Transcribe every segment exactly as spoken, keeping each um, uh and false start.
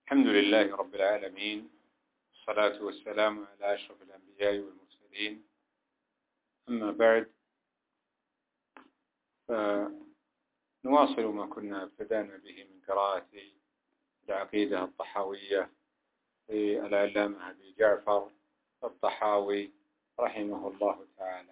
الحمد لله رب العالمين، والصلاة والسلام على أشرف الأنبياء والمرسلين. أما بعد، فنواصل ما كنا ابتدأنا به من قراءة العقيدة الطحاوية للعلامة أبي جعفر الطحاوي رحمه الله تعالى.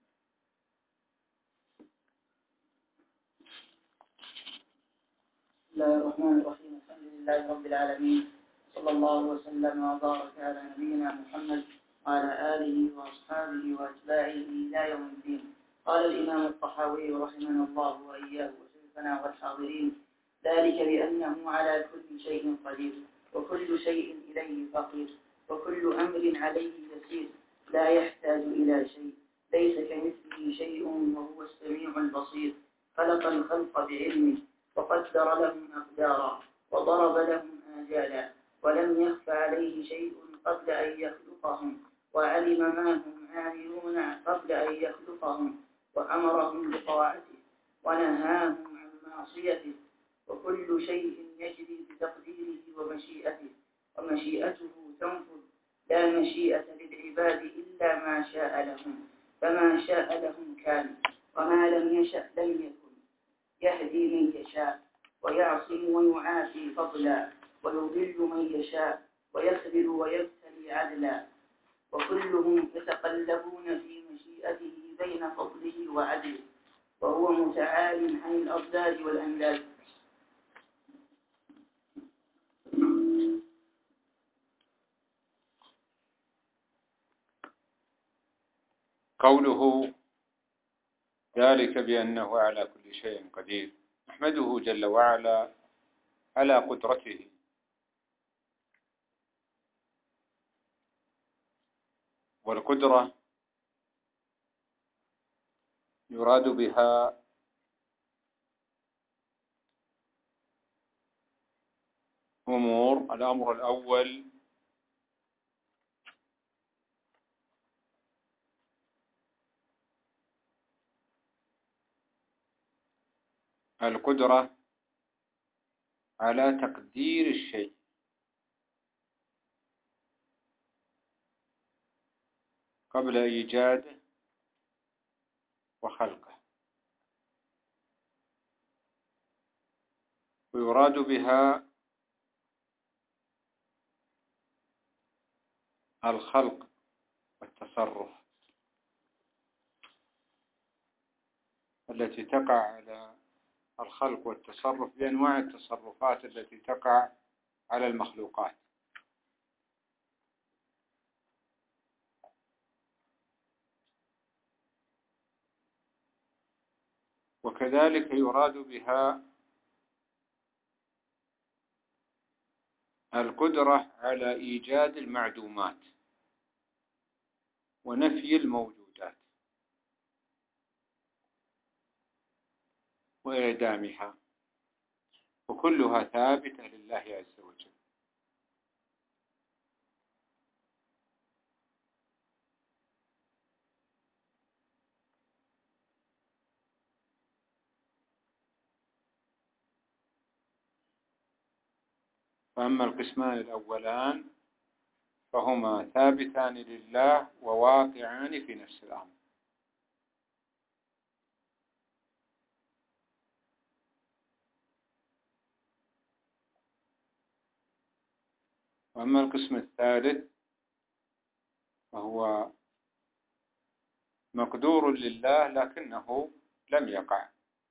بسم الله الرحمن الرحيم. الحمد لله رب العالمين، صلى الله وسلم وبارك على نبينا محمد وعلى آله وأصحابه وأتباعه إلى يوم الدين. قال الإمام الطحاوي رحمه الله وإياه وشيخنا والحاضرين: ذلك بأنه على كل شيء قدير، وكل شيء إليه فقير، وكل أمر عليه يسير، لا يحتاج إلى شيء، ليس كمثله شيء وهو السميع البصير. خلق الخلق بعلمه، وقدر لهم أقدارا، وضرب لهم آجالا، ولم يخف عليه شيء قبل أن يخلقهم، وعلم ما هم عاملون قبل أن يخلقهم، وأمرهم بطاعته ونهاهم عن معصيته. وكل شيء يجري بتقديره ومشيئته، ومشيئته تنفذ، لا مشيئة للعباد إلا ما شاء لهم، فما شاء لهم كان، وما لم يشأ لم يكن. يهدي من يشاء، ويعصم ويعافي فضلا، ويضل من يشاء، ويخذل ويبتلي عدلا. وكلهم يتقلبون في مشيئته بين فضله وعدله، وهو متعال عن الأضداد والأنداد. قوله ذلك بأنه على كل شيء قدير، نحمده جل وعلا على قدرته، والقدرة يراد بها أمور. الأمر الأول القدرة على تقدير الشيء، قبل إيجاده وخلقه، ويراد بها الخلق والتصرف التي تقع على الخلق والتصرف بأنواع التصرفات التي تقع على المخلوقات. وكذلك يراد بها القدرة على إيجاد المعدومات ونفي الموجودات وإعدامها، وكلها ثابتة لله عز وجل. فأما القسمان الأولان فهما ثابتان لله وواقعان في نفس الأمر. وأما القسم الثالث فهو مقدور لله لكنه لم يقع.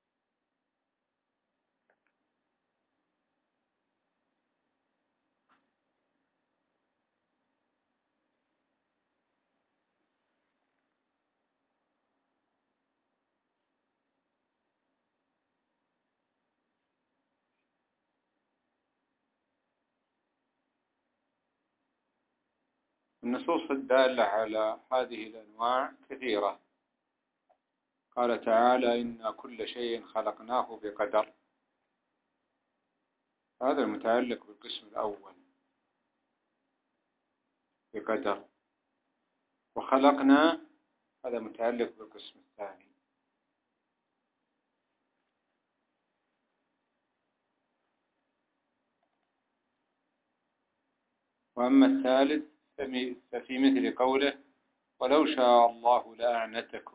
النصوص الدالة على هذه الأنواع كثيرة. قال تعالى: إن كل شيء خلقناه بقدر. هذا المتعلق بالقسم الأول بقدر، وخلقنا هذا متعلق بالقسم الثاني. وأما الثالث ففي مثل قوله ولو شاء الله لأعنتكم.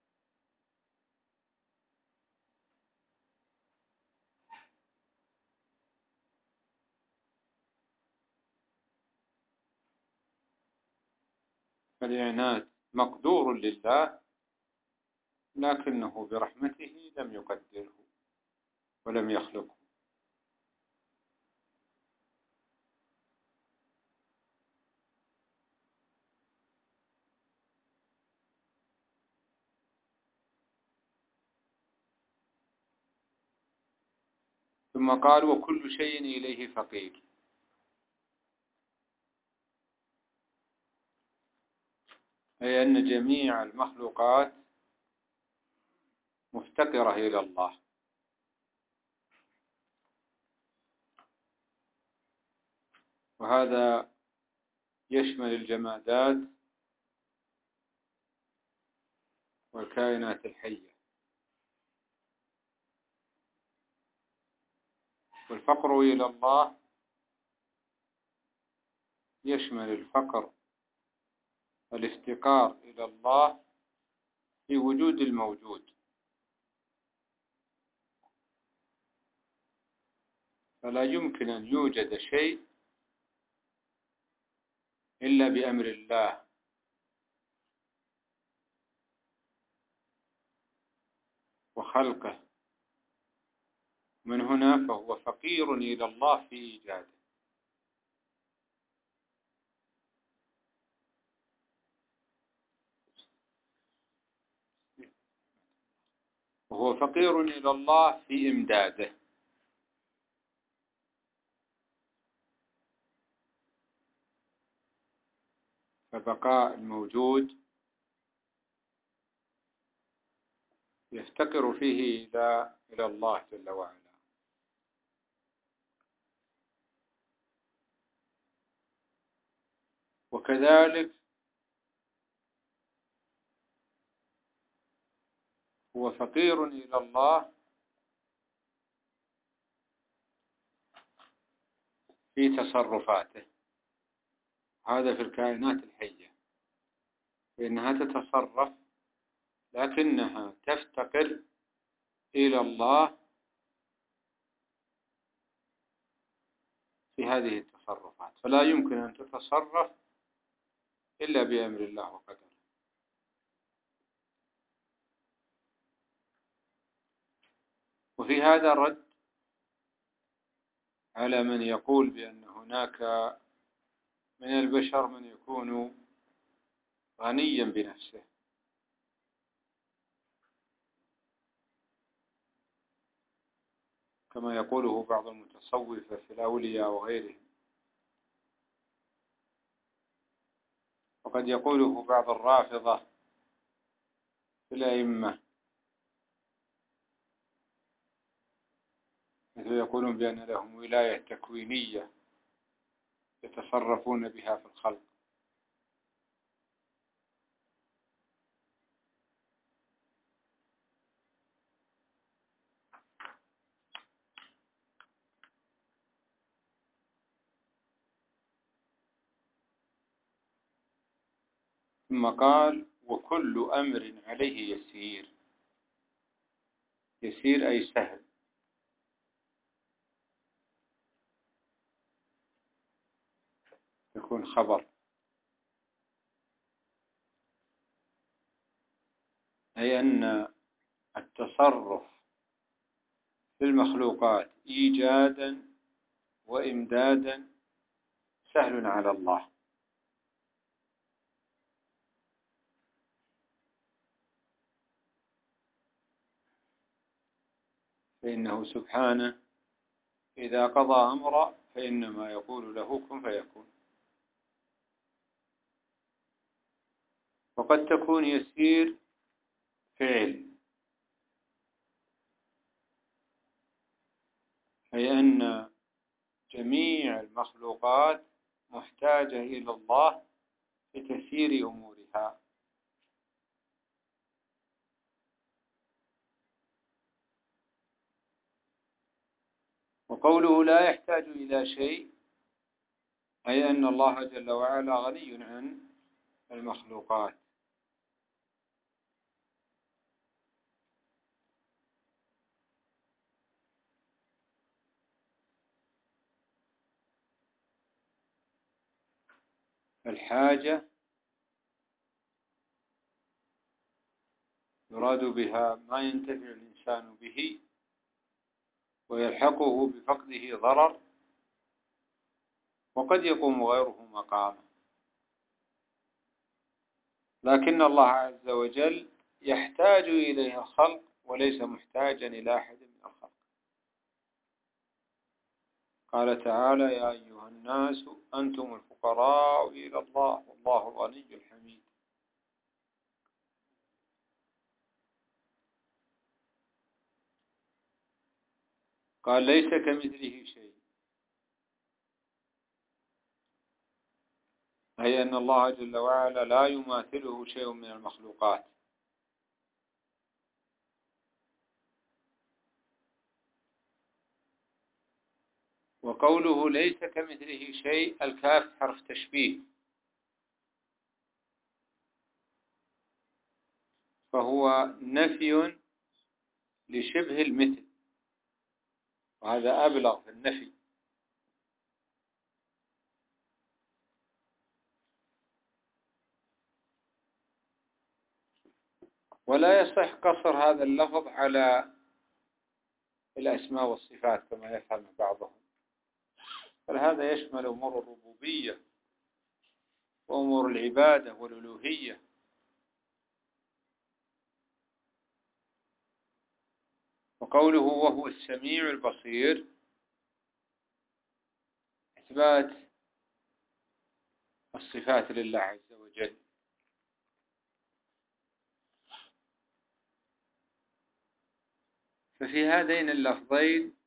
فالإعنات مقدور لله، لكنه برحمته لم يقدره ولم يخلقه. ثم قال وكل شيء إليه فقير، أي أن جميع المخلوقات مفتقرة إلى الله، وهذا يشمل الجمادات والكائنات الحية. والفقر إلى الله يشمل الفقر الافتقار إلى الله في وجود الموجود، فلا يمكن أن يوجد شيء إلا بأمر الله، وخلقه. من هنا فهو فقير إلى الله في إيجاده. وهو فقير إلى الله في إمداده، فبقاء الموجود يفتقر فيه إلى إلى الله جل وعلا. وكذلك هو فقير إلى الله في تصرفاته. هذا في الكائنات الحية، فإنها تتصرف لكنها تفتقر إلى الله في هذه التصرفات، فلا يمكن أن تتصرف إلا بأمر الله وقدره. وفي هذا رد على من يقول بأن هناك من البشر من يكون غنيا بنفسه، كما يقوله بعض المتصوفة في الأولياء وغيرهم، وقد يقوله بعض الرافضة في الأئمة، مثل يقولون بأن لهم ولاية تكوينية يتصرفون بها في الخلق. ثم قال وكل أمر عليه يسير. يسير أي سهل. يكون خبر، أي أن التصرف في المخلوقات إيجادا وإمدادا سهل على الله، فإنه سبحانه إذا قضى أمرا فإنما يقول له كن فيكون. وقد تكون يسير فعل، أي أن جميع المخلوقات محتاجة إلى الله في تسيير أمورها. وقوله لا يحتاج إلى شيء أي أن الله جل وعلا غني عن المخلوقات. الحاجة يراد بها ما ينتفع الإنسان به ويلحقه بفقده ضرر، وقد يقوم غيره مقامه، لكن الله عز وجل يحتاج إليه الخلق وليس محتاجا إلى أحد من الخلق. قال تعالى: يا أيها الناس أنتم الفقراء إلى الله والله الغني الحميد. قال: ليس كمثله شيء، أي أن الله جل وعلا لا يماثله شيء من المخلوقات. وقوله ليس كمثله شيء، الكاف حرف تشبيه، فهو نفي لشبه المثل، وهذا أبلغ في النفي. ولا يصح قصر هذا اللفظ على الأسماء والصفات كما يفهم بعضهم، بل هذا يشمل أمور الربوبية وأمور العبادة والألوهية. وقوله وهو السميع البصير إثبات الصفات لله عز وجل. ففي هذين اللفظين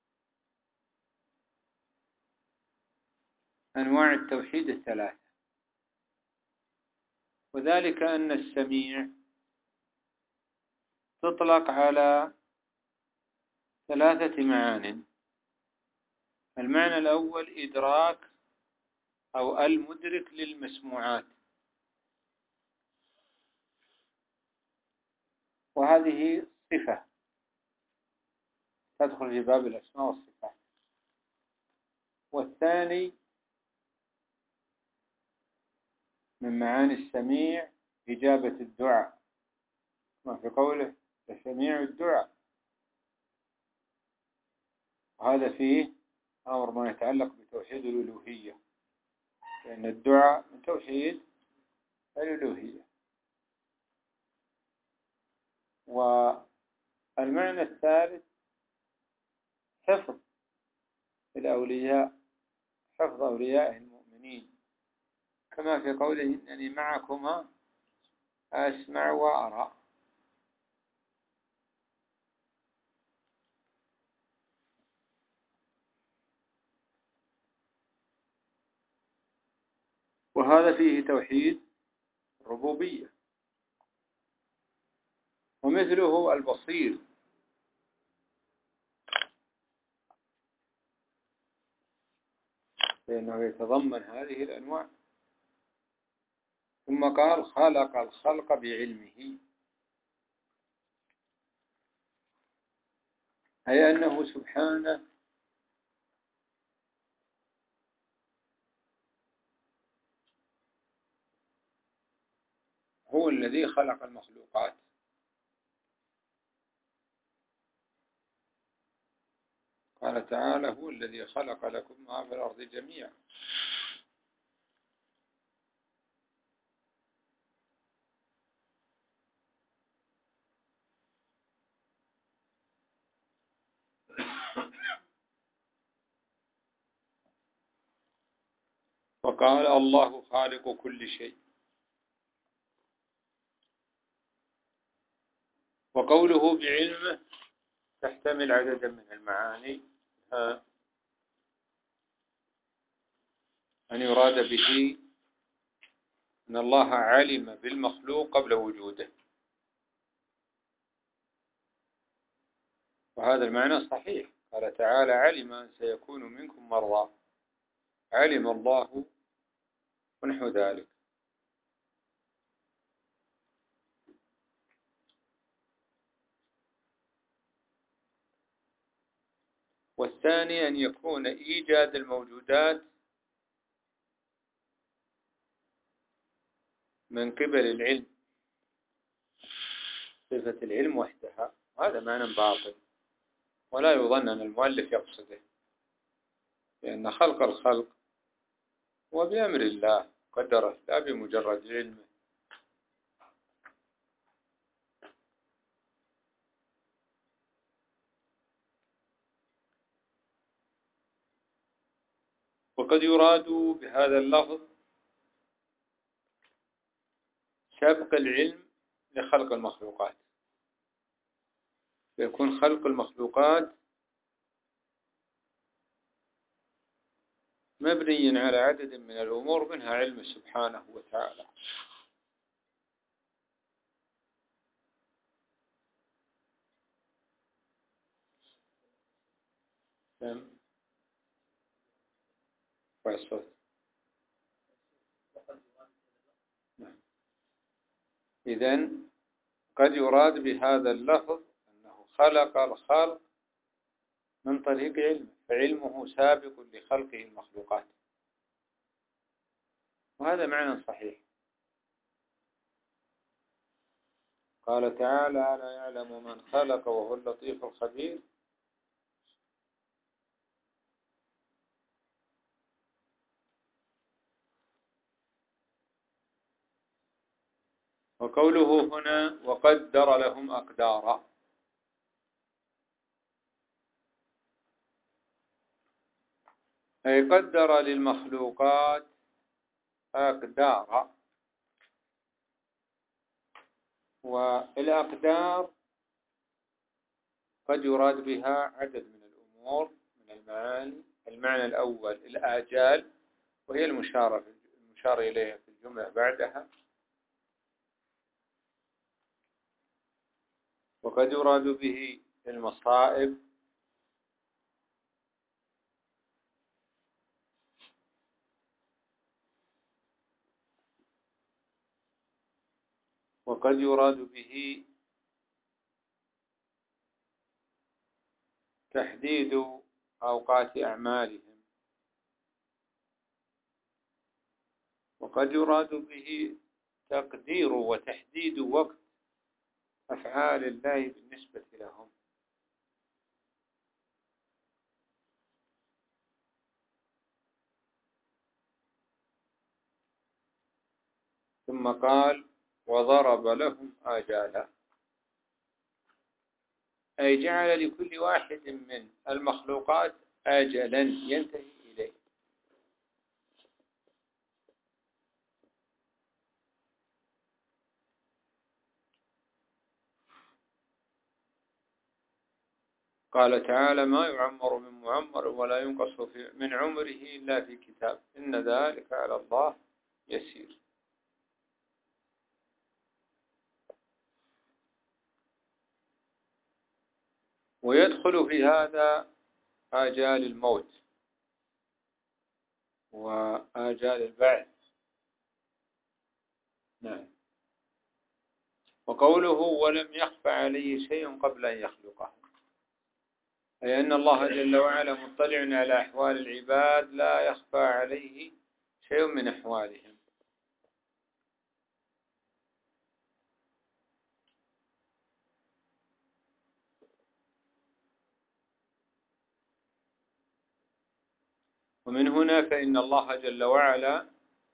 أنواع التوحيد الثلاثة، وذلك أن السميع تطلق على ثلاثة معان. المعنى الأول إدراك أو المدرك للمسموعات، وهذه صفة تدخل في باب الأسماء والصفات. والثاني من معاني السميع إجابة الدعاء، ما في قوله سميع الدعاء، وهذا فيه أمر ما يتعلق بتوحيد الألوهية، لأن الدعاء من توحيد الألوهية. والمعنى الثالث حفظ الأولياء، حفظ أولياء المؤمنين، كما في قوله إنني معكما أسمع وأرى. وهذا فيه توحيد الربوبية. ومثله البصير، لأنه يتضمن هذه الأنواع. ثم قال خلق الخلق بعلمه، أي أنه سبحانه هو الذي خلق المخلوقات. قال تعالى: هو الذي خلق لكم ما في الأرض جميعا. وقال: الله خالق كل شيء. وقوله بعلمه تحتمل عددا من المعاني، أن يراد به أن الله علم بالمخلوق قبل وجوده، وهذا المعنى صحيح. قال تعالى: علم أن سيكون منكم مرضى، علم الله ونحو ذلك. والثاني أن يكون إيجاد الموجودات من قبل العلم، صفة العلم وحدها، هذا معنى باطل، ولا يظن أن المؤلف يقصده، لأن خلق الخلق هو بأمر الله قدره لا بمجرد علمه. وقد يراد بهذا اللفظ سبق العلم لخلق المخلوقات، فيكون خلق المخلوقات مبنيا على عدد من الأمور منها علم سبحانه وتعالى. إذن قد يراد بهذا اللفظ أنه خلق الخلق من طريق علمه، فعلمه سابق لخلقه المخلوقات، وهذا معنى صحيح. قال تعالى: ألا يعلم من خلق وهو اللطيف الخبير. وقوله هنا: وقدر لهم أقدارا، أي قدر للمخلوقات أقدارا. والأقدار قد يراد بها عدد من الأمور من المعاني. المعنى الأول الآجال، وهي المشار المشار إليها في الجملة بعدها. وقد يراد به المصائب، وقد يراد به تحديد أوقات أعمالهم، وقد يراد به تقدير وتحديد وقت أفعال الله بالنسبة لهم. ثم قال: وضرب لهم آجالا، أي جعل لكل واحد من المخلوقات آجلا ينتهي إليه. قال تعالى: ما يعمر من معمر ولا ينقص من عمره إلا في كتاب إن ذلك على الله يسير. ويدخل في هذا آجال الموت وآجال البعث. نعم. وقوله: ولم يخفى عليه شيء قبل أن يخلقه، أي أن الله جل وعلا مطلع على أحوال العباد لا يخفى عليه شيء من أحوالهم. ومن هنا فإن الله جل وعلا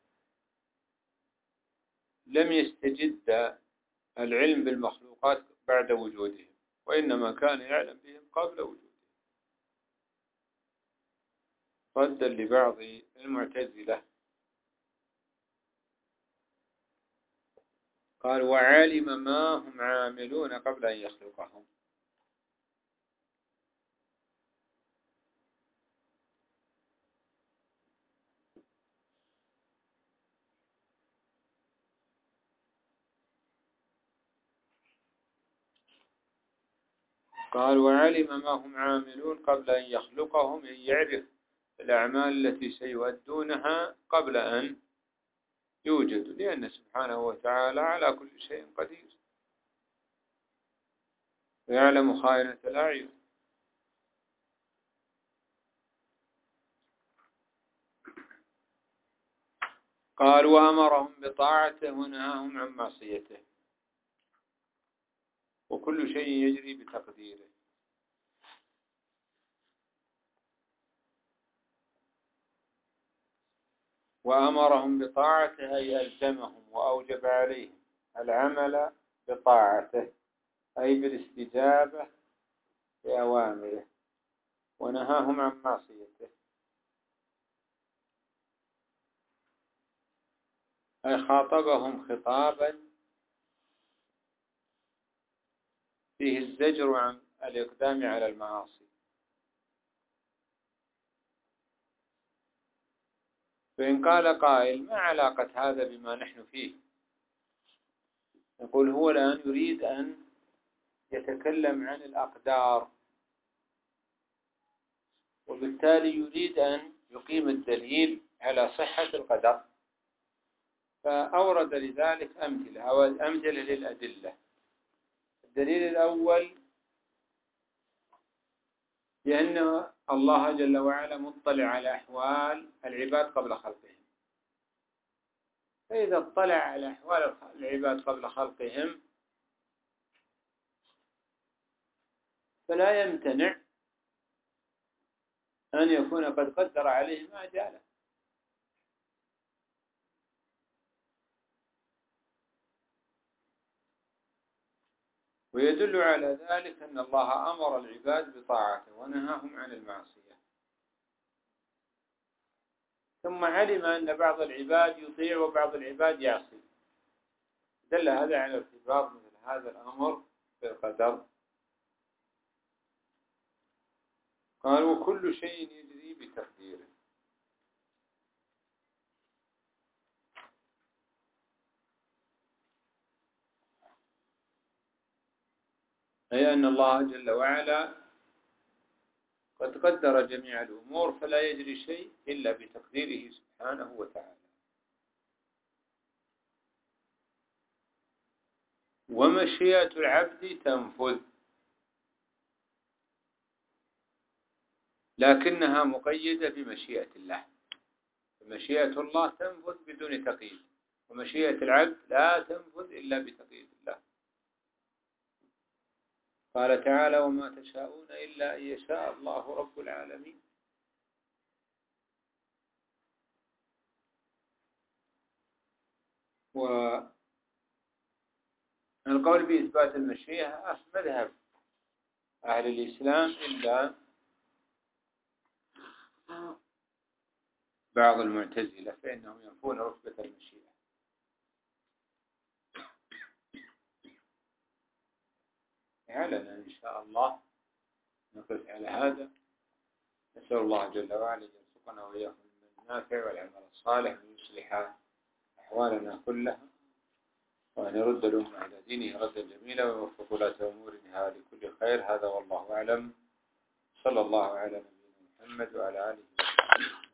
لم يستجد العلم بالمخلوقات بعد وجودهم، وإنما كان يعلم بهم قبل وجودهم، ردا لبعض المعتزلة. قال: وعلم ما هم عاملون قبل أن يخلقهم. قال: وعلم ما هم عاملون قبل أن يخلقهم، أي يعرف الأعمال التي سيؤدونها قبل أن يوجدوا، لأن سبحانه وتعالى على كل شيء قدير ويعلم خائنة الأعين. قال وأمرهم بطاعته ونهاهم عن معصيته، وكل شيء يجري بتقديره. وأمرهم بطاعته أي ألزمهم وأوجب عليهم العمل بطاعته أي بالاستجابة لأوامره، ونهاهم عن معصيته أي خاطبهم خطابا فيه الزجر عن الإقدام على المعاصي. فإن قال قائل ما علاقة هذا بما نحن فيه؟ يقول هو الآن يريد أن يتكلم عن الأقدار، وبالتالي يريد أن يقيم الدليل على صحة القدر، فأورد لذلك أمثلة أو أمثلة للأدلة. الدليل الأول بأن الله جل وعلا مطلع على أحوال العباد قبل خلقهم، فإذا اطلع على أحوال العباد قبل خلقهم فلا يمتنع أن يكون قد قدر عليهم آجالا. ويدل على ذلك أن الله أمر العباد بطاعته ونهاهم عن المعصية، ثم علم أن بعض العباد يطيع وبعض العباد يعصي، دل هذا على ارتباط مثل هذا الأمر بالقدر. قال وكل شيء يجري بتقديره، أي أن الله جل وعلا قد قدر جميع الأمور فلا يجري شيء إلا بتقديره سبحانه وتعالى. ومشيئة العبد تنفذ، لكنها مقيدة بمشيئة الله. مشيئة الله تنفذ بدون تقييد، ومشيئة العبد لا تنفذ إلا بتقييد الله. قال تعالى وما تشاءون إلا أن يشاء الله رب العالمين. والقول بإثبات المشيئة مذهب أهل الإسلام إلا بعض المعتزلة فإنهم ينفون رتبة المشيئة. لعلنا إن شاء الله نقف على هذا. نسأل الله جل وعلا أن يرزقنا وإياكم من النافع والعمل الصالح، وأن يصلح أحوالنا كلها، وأن يرد الأمة إلى دينه ردا جميلا، ويوفق ولاة أمورها لكل خير. هذا والله أعلم. صلى الله على نبينا محمد وعلى آله وصحبه.